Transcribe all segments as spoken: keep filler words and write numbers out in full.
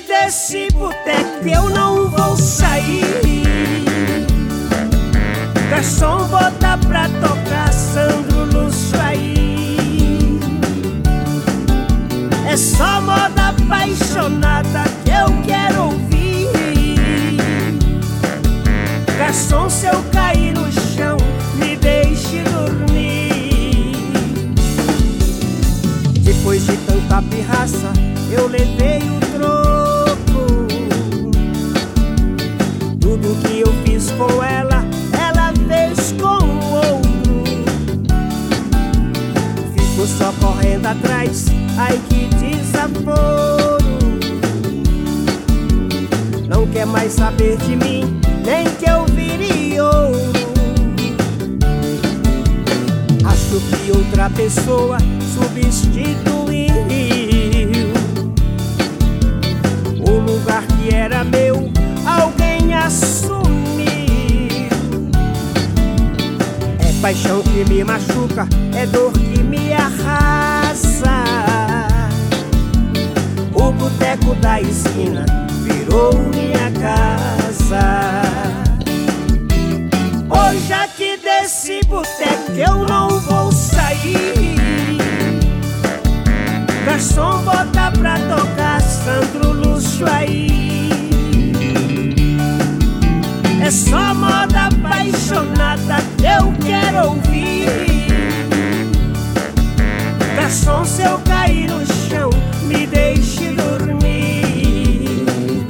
desse boteco eu não vou sair. Garçom, bota pra tocar Sandro Lúcio aí. É só moda apaixonada que eu quero ouvir. Garçom, se eu cair no chão, me deixe dormir. Depois de tanta pirraça, eu levei o troco. Tudo que eu fiz com ela, ela fez com o outro. Fico só correndo atrás, ai que desaforo. Não quer mais saber de mim, nem que eu vire ouro. Acho que outra pessoa substituiu o lugar que era meu, alguém assumiu. É paixão que me machuca, é dor que me arrasa. O boteco da esquina virou minha casa. Hoje aqui desse boteco eu não vou sair. Garçom, bota pra tocar Sandro Lúcio aí. É só moda apaixonada que eu quero ouvir. Garçom, se eu cair no chão, me deixe dormir.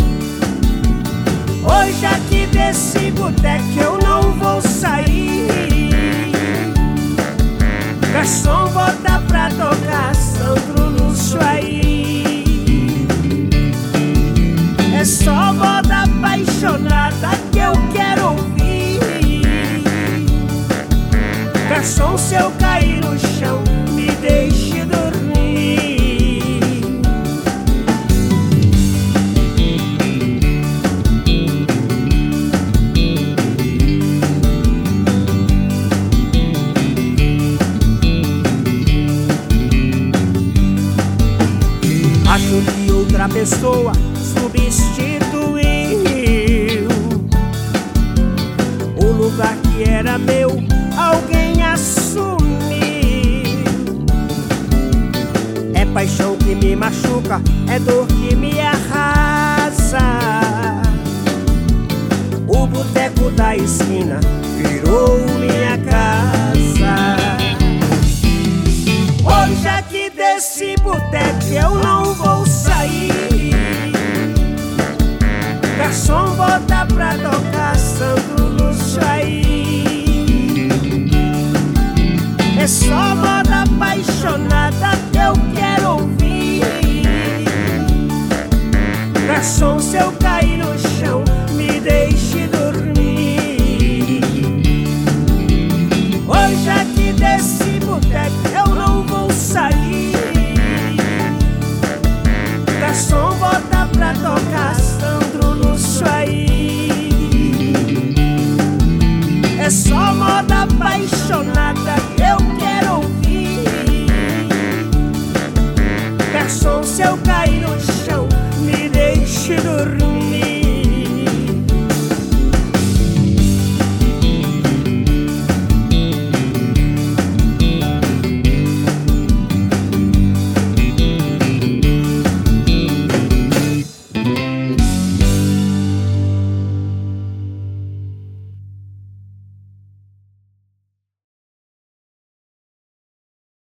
Hoje aqui desse boteco eu não vou sair. Garçom, bota pra tocar Sandro Lúcio aí. É só moda apaixonada que eu quero ouvir. Garçom, se eu cair no chão, me deixe dormir. Acho que outra pessoa substituiu o lugar que era meu, alguém assumiu. É paixão que me machuca, é dor que me arrasa. O boteco da esquina virou minha casa. Hoje aqui desse boteco eu não vou sair. Garçom, bota pra tocar Sandro Lúcio aí. É só moda apaixonada que eu quero ouvir. Garçom, se eu cair